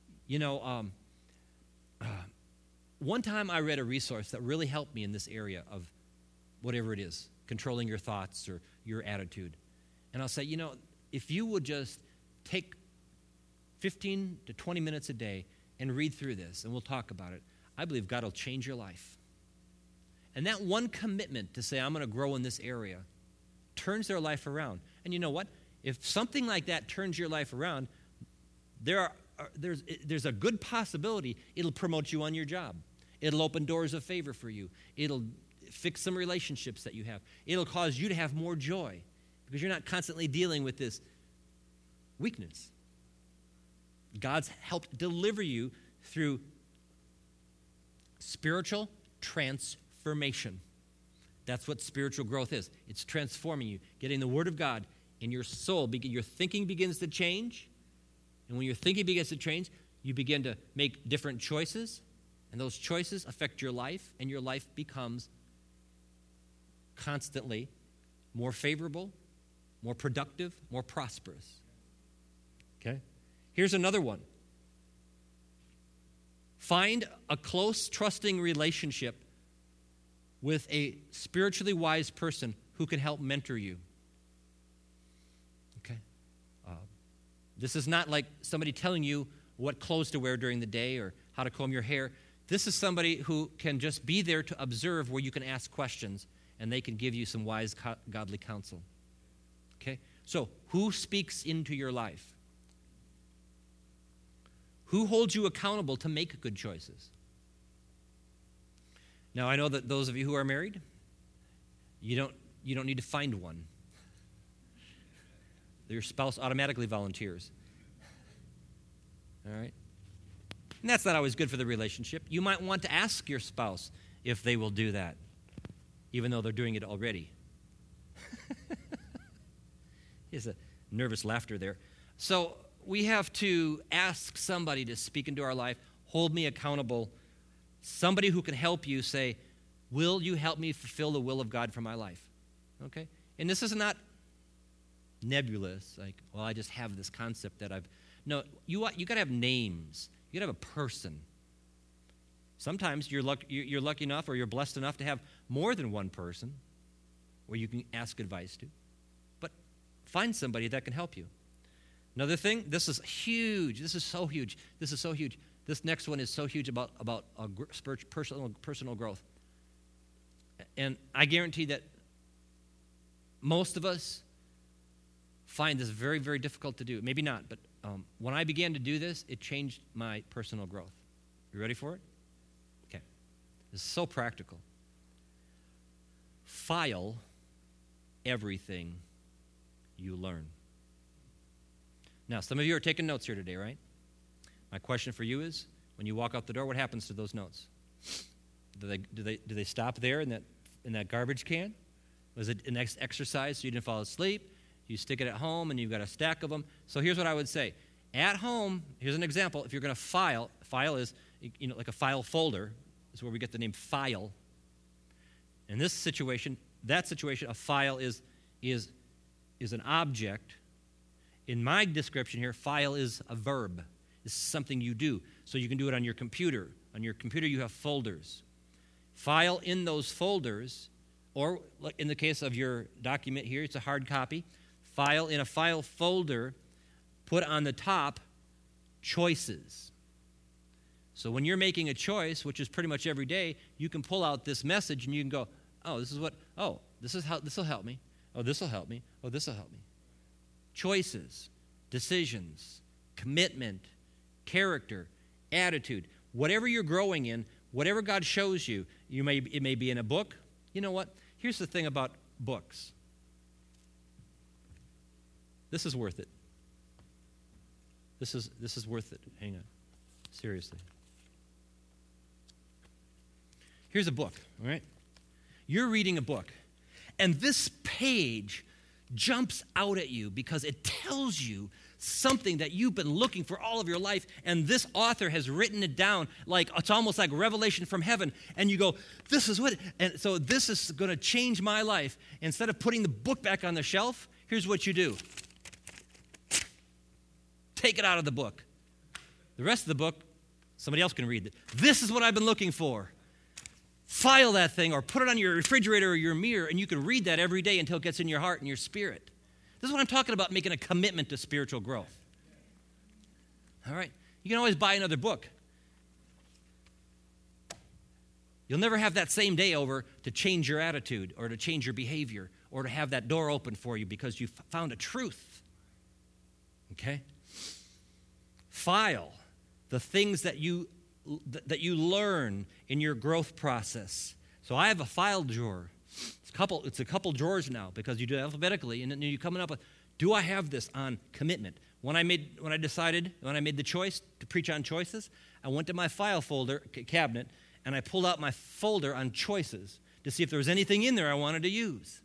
one time I read a resource that really helped me in this area of whatever it is, controlling your thoughts or your attitude. And I'll say, if you would just take 15 to 20 minutes a day and read through this, and we'll talk about it, I believe God will change your life. And that one commitment to say, I'm going to grow in this area, turns their life around. And you know what? If something like that turns your life around, there's a good possibility it'll promote you on your job. It'll open doors of favor for you. It'll fix some relationships that you have. It'll cause you to have more joy because you're not constantly dealing with this weakness. God's helped deliver you through spiritual transformation. That's what spiritual growth is. It's transforming you, getting the Word of God in your soul. Your thinking begins to change. And when your thinking begins to change, you begin to make different choices. And those choices affect your life. And your life becomes constantly more favorable, more productive, more prosperous. Okay? Here's another one. Find a close, trusting relationship with a spiritually wise person who can help mentor you. Okay? This is not like somebody telling you what clothes to wear during the day or how to comb your hair. This is somebody who can just be there to observe, where you can ask questions and they can give you some wise, godly counsel. Okay? So, who speaks into your life? Who holds you accountable to make good choices? Now, I know that those of you who are married, you don't need to find one. Your spouse automatically volunteers. All right? And that's not always good for the relationship. You might want to ask your spouse if they will do that, even though they're doing it already. There's a nervous laughter there. So we have to ask somebody to speak into our life, hold me accountable, somebody who can help you say, will you help me fulfill the will of God for my life? Okay? And this is not nebulous, like, well, I just have this concept that I've... No, you got to have names. You got to have a person. Sometimes you're lucky enough or you're blessed enough to have more than one person where you can ask advice to. But find somebody that can help you. Another thing, this is huge. This is so huge. This next one is so huge about personal growth. And I guarantee that most of us find this very, very difficult to do. Maybe not, but when I began to do this, it changed my personal growth. You ready for it? Okay. This is so practical. File everything you learn. Now, some of you are taking notes here today, right? My question for you is, when you walk out the door, what happens to those notes? Do they stop there in that garbage can? Was it an exercise so you didn't fall asleep? You stick it at home and you've got a stack of them. So here's what I would say. At home, here's an example. If you're going to file is, like a file folder is where we get the name file. In this situation, a file is an object. In my description here, file is a verb. It's something you do. So you can do it on your computer. On your computer, you have folders. File in those folders, or in the case of your document here, it's a hard copy. File in a file folder, put on the top choices. So when you're making a choice, which is pretty much every day, you can pull out this message and you can go, this will help me. Oh, this will help me. Oh, this will help me. Choices, decisions, commitment, character, attitude, whatever you're growing in, whatever God shows you, it may be in a book. You know what? Here's the thing about books. This is worth it. This is worth it. Hang on. Seriously. Here's a book, all right? You're reading a book, and this page jumps out at you because it tells you something that you've been looking for all of your life, and this author has written it down like it's almost like revelation from heaven, and you go, this is what, and so this is going to change my life. Instead of putting the book back on the shelf, here's what you do. Take it out of the book. The rest of the book, somebody else can read it. This is what I've been looking for. File that thing or put it on your refrigerator or your mirror, and you can read that every day until it gets in your heart and your spirit. This is what I'm talking about, making a commitment to spiritual growth. All right? You can always buy another book. You'll never have that same day over to change your attitude or to change your behavior or to have that door open for you because you found a truth. Okay? File the things that you learn in your growth process. So I have a file drawer. It's a couple drawers now because you do it alphabetically, and then you're coming up with, do I have this on commitment? When I made the choice to preach on choices, I went to my file folder cabinet and I pulled out my folder on choices to see if there was anything in there I wanted to use.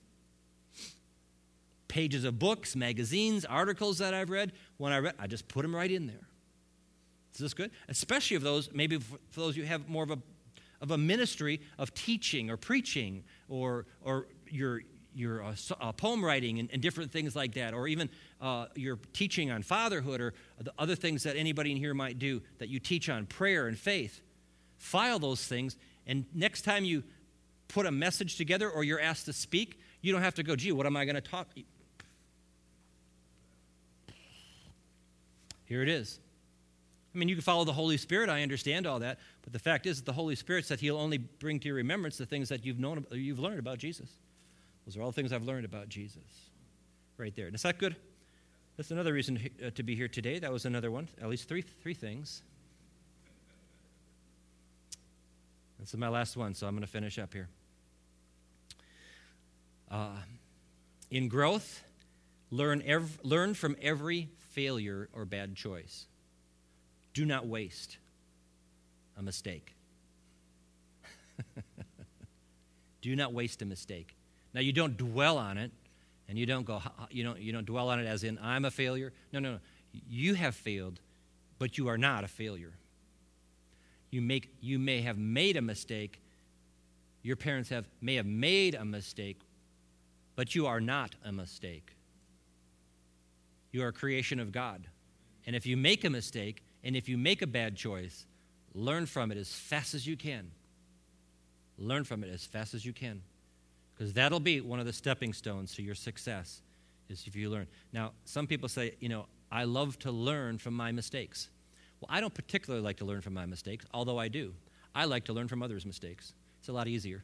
Pages of books, magazines, articles that I've read. When I read, I just put them right in there. Is this good? Especially if those, maybe for those you have more of a ministry of teaching or preaching or your poem writing and different things like that, or even your teaching on fatherhood or the other things that anybody in here might do that you teach on prayer and faith. File those things, and next time you put a message together or you're asked to speak, you don't have to go, gee, what am I going to talk? Here it is. I mean, you can follow the Holy Spirit. I understand all that. But the fact is that the Holy Spirit said he'll only bring to your remembrance the things that you've learned about Jesus. Those are all things I've learned about Jesus. Right there. And is that good? That's another reason to be here today. That was another one. At least three things. This is my last one, so I'm going to finish up here. In growth, learn from every failure or bad choice. Do not waste a mistake. Do not waste a mistake. Now, you don't dwell on it, and you don't dwell on it as in I'm a failure. No. You have failed, but you are not a failure. You may have made a mistake. Your parents may have made a mistake, but you are not a mistake. You are a creation of God. And if you make a mistake, and if you make a bad choice, learn from it as fast as you can. Learn from it as fast as you can. Because that'll be one of the stepping stones to your success, is if you learn. Now, some people say, I love to learn from my mistakes. Well, I don't particularly like to learn from my mistakes, although I do. I like to learn from others' mistakes. It's a lot easier.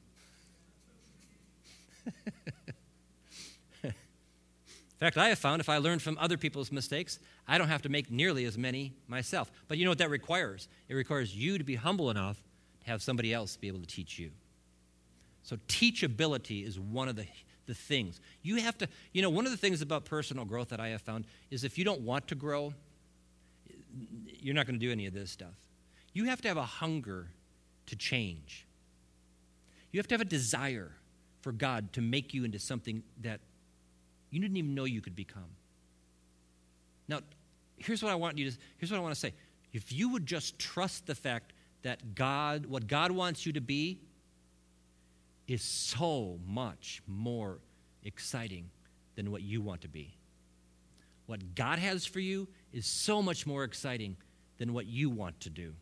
In fact, I have found if I learn from other people's mistakes, I don't have to make nearly as many myself. But you know what that requires? It requires you to be humble enough to have somebody else be able to teach you. So teachability is one of the things. You have to, one of the things about personal growth that I have found is if you don't want to grow, you're not going to do any of this stuff. You have to have a hunger to change. You have to have a desire for God to make you into something that you didn't even know you could become. Now, here's what I want to say. If you would just trust the fact that what God wants you to be is so much more exciting than what you want to be. What God has for you is so much more exciting than what you want to do.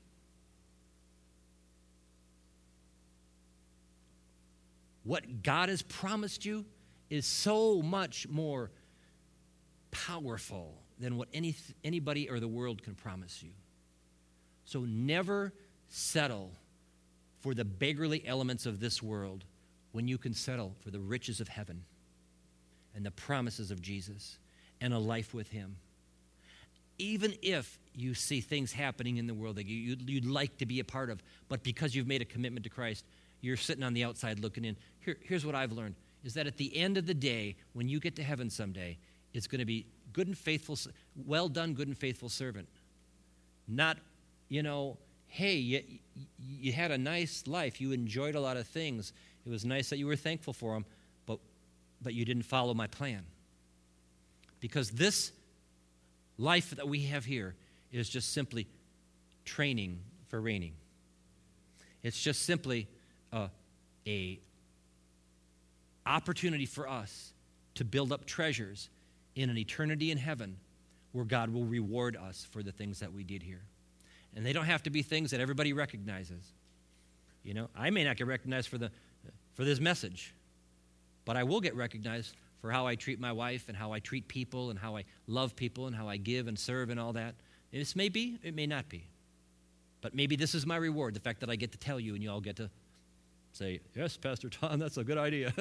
What God has promised you is so much more powerful than what anybody or the world can promise you. So never settle for the beggarly elements of this world when you can settle for the riches of heaven and the promises of Jesus and a life with him. Even if you see things happening in the world that you'd like to be a part of, but because you've made a commitment to Christ, you're sitting on the outside looking in. Here's what I've learned, is that at the end of the day, when you get to heaven someday, it's going to be good and faithful, well done, good and faithful servant. Not, hey, you had a nice life. You enjoyed a lot of things. It was nice that you were thankful for them, but you didn't follow my plan. Because this life that we have here is just simply training for reigning. It's just simply a opportunity for us to build up treasures in an eternity in heaven where God will reward us for the things that we did here. And they don't have to be things that everybody recognizes. I may not get recognized for this message, but I will get recognized for how I treat my wife and how I treat people and how I love people and how I give and serve and all that. This may be, it may not be. But maybe this is my reward, the fact that I get to tell you and you all get to say, yes, Pastor Tom, that's a good idea.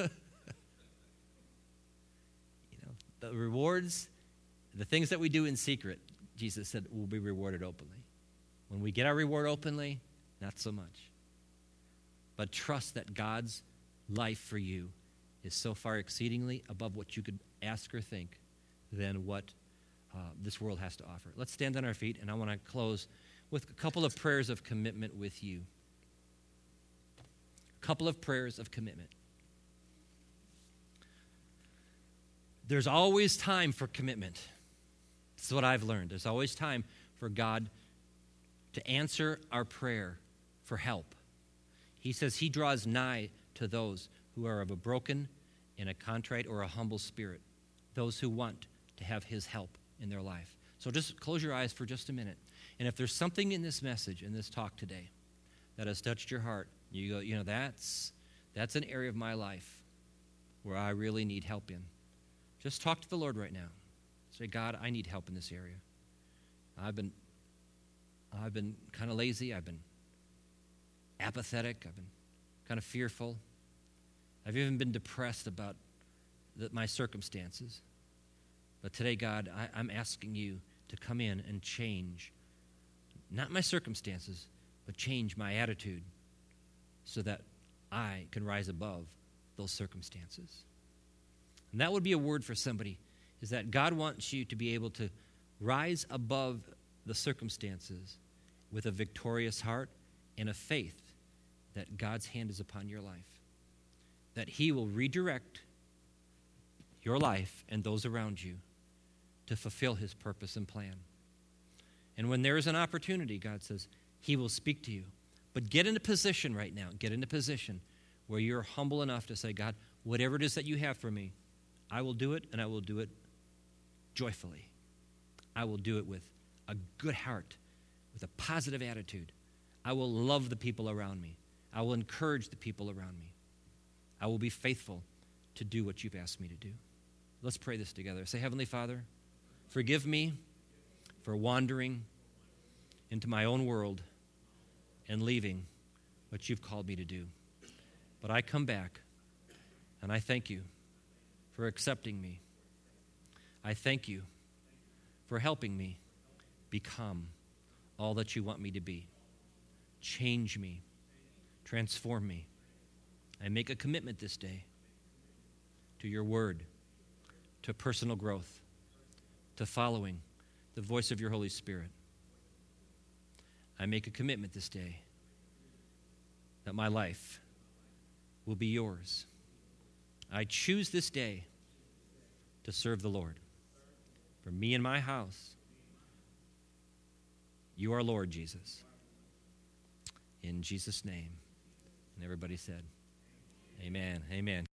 The rewards, the things that we do in secret, Jesus said, will be rewarded openly. When we get our reward openly, not so much. But trust that God's life for you is so far exceedingly above what you could ask or think than what this world has to offer. Let's stand on our feet, and I want to close with a couple of prayers of commitment with you. A couple of prayers of commitment. There's always time for commitment. This is what I've learned. There's always time for God to answer our prayer for help. He says he draws nigh to those who are of a broken and a contrite or a humble spirit, those who want to have his help in their life. So just close your eyes for just a minute. And if there's something in this message, in this talk today, that has touched your heart, you go, that's an area of my life where I really need help in. Just talk to the Lord right now. Say, God, I need help in this area. I've been kind of lazy. I've been apathetic. I've been kind of fearful. I've even been depressed about my circumstances. But today, God, I'm asking you to come in and change, not my circumstances, but change my attitude so that I can rise above those circumstances. And that would be a word for somebody, is that God wants you to be able to rise above the circumstances with a victorious heart and a faith that God's hand is upon your life, that he will redirect your life and those around you to fulfill his purpose and plan. And when there is an opportunity, God says, he will speak to you. But get in a position right now, get in a position where you're humble enough to say, God, whatever it is that you have for me, I will do it, and I will do it joyfully. I will do it with a good heart, with a positive attitude. I will love the people around me. I will encourage the people around me. I will be faithful to do what you've asked me to do. Let's pray this together. Say, Heavenly Father, forgive me for wandering into my own world and leaving what you've called me to do. But I come back, and I thank you for accepting me. I thank you for helping me become all that you want me to be. Change me. Transform me. I make a commitment this day to your word, to personal growth, to following the voice of your Holy Spirit. I make a commitment this day that my life will be yours. I choose this day to serve the Lord. For me and my house, you are Lord, Jesus. In Jesus' name. And everybody said, amen. Amen.